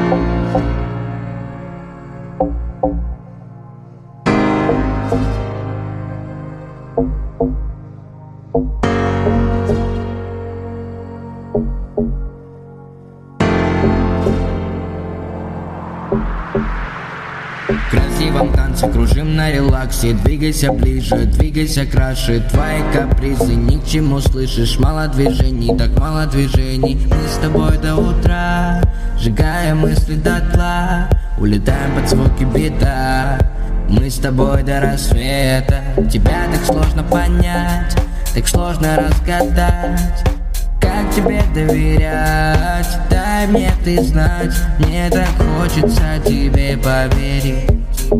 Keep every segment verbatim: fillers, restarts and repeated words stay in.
В красивом танце кружим на релаксе. Двигайся ближе, двигайся краше. Твои капризы ни к чему, слышишь? Мало движений, так мало движений. Мы с тобой до утра, сжигая мысли дотла, улетаем под звуки бита. Мы с тобой до рассвета. Тебя так сложно понять, так сложно разгадать. Как тебе доверять? Дай мне ты знать. Мне так хочется тебе поверить.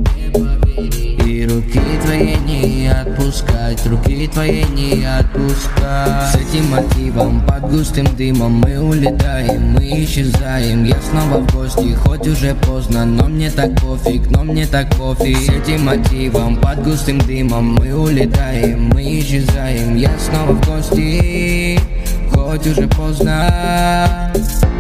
И руки твои не отпускать, руки твои не отпускать. С этим мотивом, под густым дымом мы улетаем, мы исчезаем. Я снова в гости, хоть уже поздно, но мне так пофиг, но мне так пофиг. С этим мотивом, под густым дымом мы улетаем, мы исчезаем. Я снова в гости, хоть уже поздно.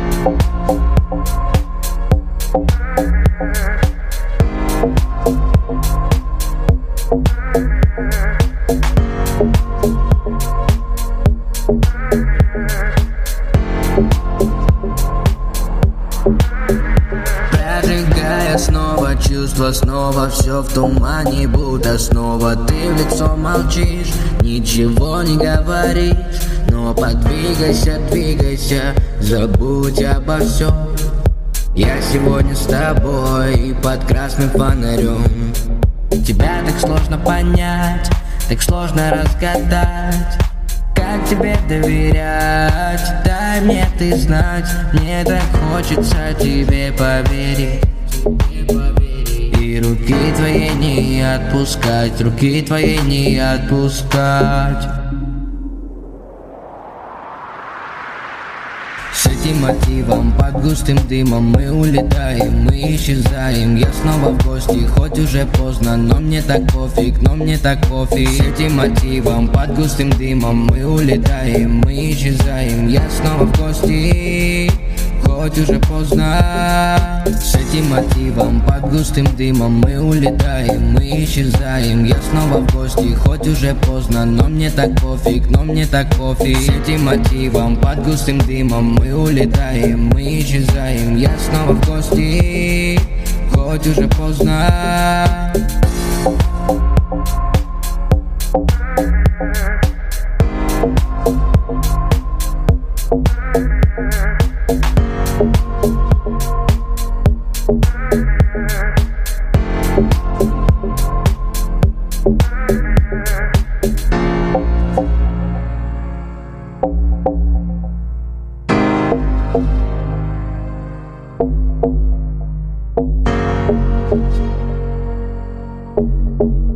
Прожигая снова чувства, снова все в тумане, будто снова ты в лицо молчишь, ничего не говоришь. Но подвигайся, двигайся, забудь обо всем. Я сегодня с тобой под красным фонарем. Тебя так сложно понять, так сложно разгадать. Как тебе доверять? Дай мне ты знать. Мне так хочется тебе поверить. И руки твои не отпускать, руки твои не отпускать. С этим мотивом, под густым дымом мы улетаем, мы исчезаем. Я снова в гости, хоть уже поздно, но мне так пофиг, но мне так пофиг. С этим мотивом, под густым дымом мы улетаем, мы исчезаем. Я снова в гости, хоть уже поздно. С этим мотивом, под густым дымом мы улетаем, мы исчезаем. Я снова в гости, хоть уже поздно, но мне так пофиг, но мне так пофиг. С этим мотивом, под густым дымом мы улетаем, мы исчезаем. Я снова в гости, хоть уже поздно. Thank you.